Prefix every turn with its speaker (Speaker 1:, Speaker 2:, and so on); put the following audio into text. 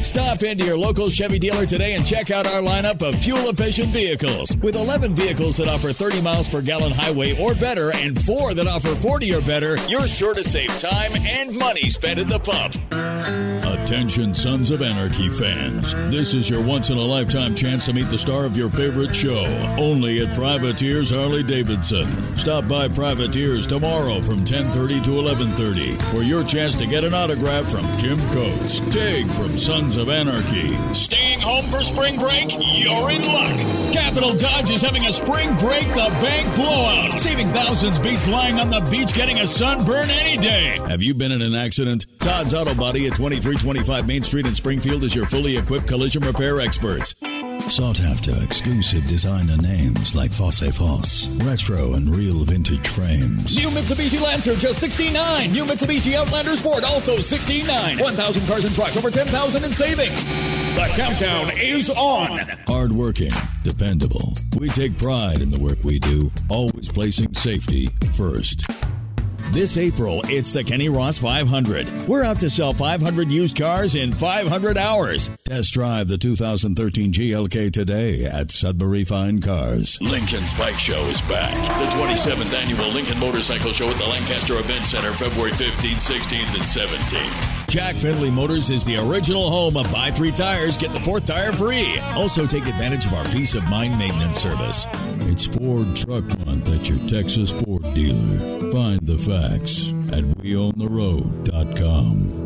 Speaker 1: Stop into your local Chevy dealer today and check out our lineup of fuel-efficient vehicles. With 11 vehicles that offer 30 miles per gallon highway or better and 4 that offer 40 or better, you're sure to save time and money spent at the pump. Attention Sons of Anarchy fans. This is your once-in-a-lifetime chance to meet the star of your favorite show. Only at Privateers Harley-Davidson. Stop by Privateers tomorrow from 10:30 to 11:30 for your chance to get an autograph from Kim Coates. Tig from Sons of Anarchy. Staying home for spring break? You're in luck. Capital Dodge is having a spring break the bank blowout. Saving thousands beats lying on the beach getting a sunburn any day. Have you been in an accident? Todd's Auto Body at 2325 Main Street in Springfield is your fully equipped collision repair experts. Sought after exclusive designer names like Fosse Foss, retro and real vintage frames. New Mitsubishi Lancer just $69. New Mitsubishi Outlander Sport also $69. 1,000 cars and trucks, over $10,000 in savings. The countdown is on. Hardworking, dependable. We take pride in the work we do, always placing safety first. This April, it's the Kenny Ross 500. We're out to sell 500 used cars in 500 hours. Test drive the 2013 GLK today at Sudbury Fine Cars. Lincoln's Bike Show is back. The 27th annual Lincoln Motorcycle Show at the Lancaster Event Center, February 15th, 16th, and 17th. Jack Findlay Motors is the original home of buy 3 tires, get the 4th tire free. Also take advantage of our peace of mind maintenance service. It's Ford Truck Month at your Texas Ford dealer. Find the facts at weowntheroad.com.